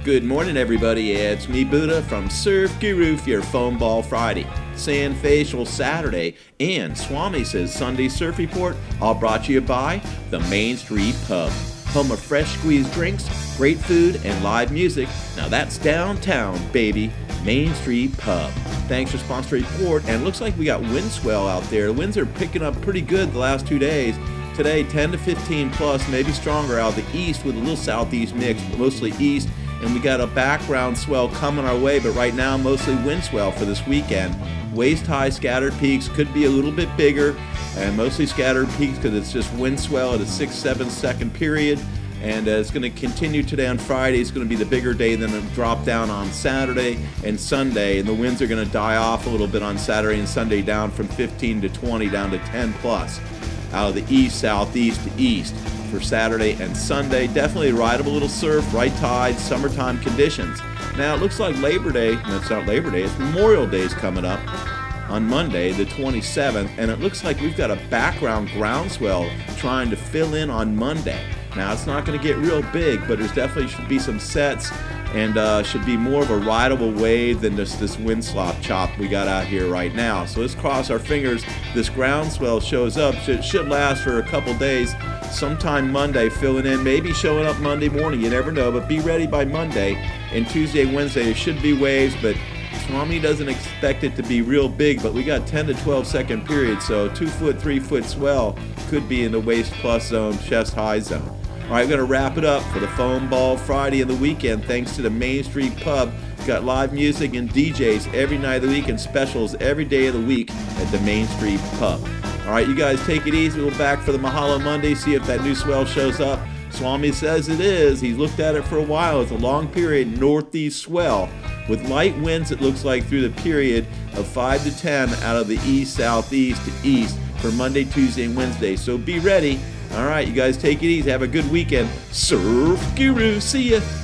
Good morning, everybody. It's me, Buddha, from Surf Guru for your Foam Ball Friday, Sand Facial Saturday, and Swami Says Sunday Surf Report, all brought to you by the Main Street Pub. Home of fresh squeezed drinks, great food, and live music. Now that's downtown, baby. Main Street Pub. Thanks for sponsoring the report, and it looks like we got wind swell out there. The winds are picking up pretty good the last 2 days. Today, 10 to 15 plus, maybe stronger out of the east with a little southeast mix, but mostly east. And we got a background swell coming our way, but right now mostly wind swell for this weekend. Waist-high scattered peaks could be a little bit bigger, and mostly scattered peaks because it's just wind swell at a 6-7 second period. And it's going to continue today on Friday. It's going to be the bigger day, then it'll drop down on Saturday and Sunday. And the winds are going to die off a little bit on Saturday and Sunday, down from 15 to 20 down to 10 plus. Out of the east, southeast to east for Saturday and Sunday. Definitely rideable little surf, right tide, summertime conditions. Now it looks like Labor Day, no, it's not Labor Day, it's Memorial Day is coming up on Monday, the 27th, and it looks like we've got a background groundswell trying to fill in on Monday. Now it's not going to get real big, but there's definitely should be some sets and should be more of a rideable wave than just this wind slop chop we got out here right now. So let's cross our fingers this groundswell shows up. It should last for a couple days. Sometime Monday, filling in, maybe showing up Monday morning, you never know, but be ready by Monday. And Tuesday, Wednesday, there should be waves, but Swami doesn't expect it to be real big, but we got 10 to 12 second periods, so 2 foot, 3 foot swell could be in the waist plus zone, chest high zone. All right, we're going to wrap it up for the Foam Ball Friday and the weekend, thanks to the Main Street Pub. We've got live music and DJs every night of the week and specials every day of the week at the Main Street Pub. All right, you guys take it easy. We'll be back for the Mahalo Monday, see if that new swell shows up. Swami says it is. He's looked at it for a while. It's a long period northeast swell with light winds, it looks like, through the period of 5 to 10 out of the east, southeast to east for Monday, Tuesday, and Wednesday. So be ready. All right, you guys take it easy. Have a good weekend. Surf Guru. See ya.